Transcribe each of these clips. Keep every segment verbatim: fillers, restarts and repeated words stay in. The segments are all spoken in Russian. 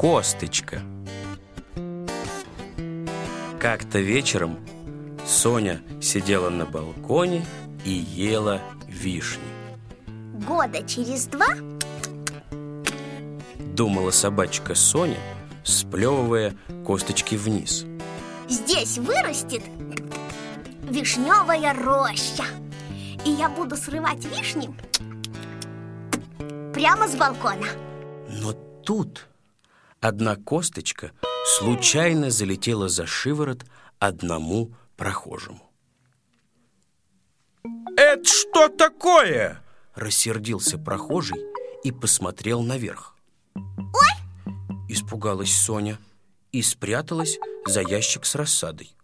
Косточка. Как-то вечером Соня сидела на балконе и ела вишни. Года через два, думала собачка Соня, сплевывая косточки вниз, здесь вырастет вишневая роща. И я буду срывать вишни прямо с балкона. Но тут одна косточка случайно залетела за шиворот одному прохожему. «Это что такое?» – рассердился прохожий и посмотрел наверх. «Ой!» – испугалась Соня и спряталась за ящик с рассадой.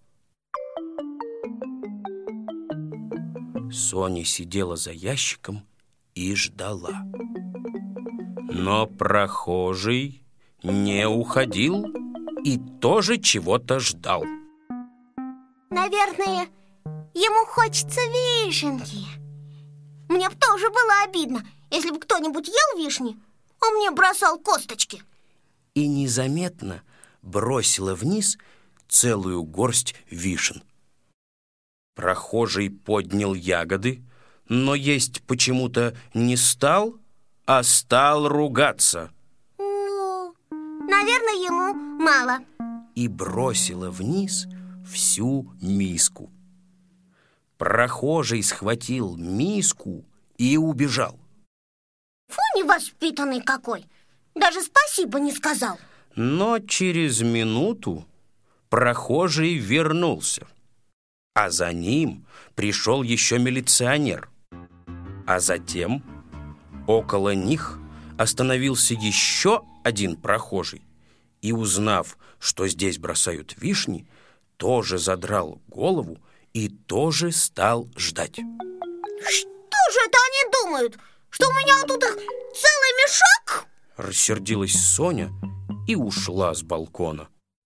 Соня сидела за ящиком и ждала. Но прохожий не уходил и тоже чего-то ждал. Наверное, ему хочется вишенки. Мне бы тоже было обидно, если бы кто-нибудь ел вишни, а мне бросал косточки. И незаметно бросила вниз целую горсть вишен. Прохожий поднял ягоды, но есть почему-то не стал, а стал ругаться. Ну, наверное, ему мало. И бросила вниз всю миску. Прохожий схватил миску и убежал. Фу, невоспитанный какой! Даже спасибо не сказал. Но через минуту прохожий вернулся, а за ним пришел еще милиционер. А затем около них остановился еще один прохожий и, узнав, что здесь бросают вишни, тоже задрал голову и тоже стал ждать. Что же это они думают? Что у меня тут их целый мешок? Рассердилась Соня и ушла с балкона.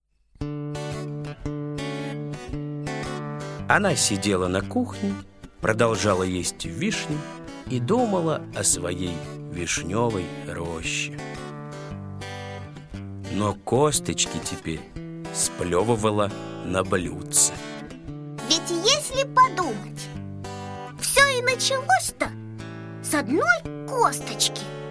Она сидела на кухне, продолжала есть вишни и думала о своей вишневой роще. Но косточки теперь сплевывала на блюдце. Ведь если подумать, все и началось-то с одной косточки.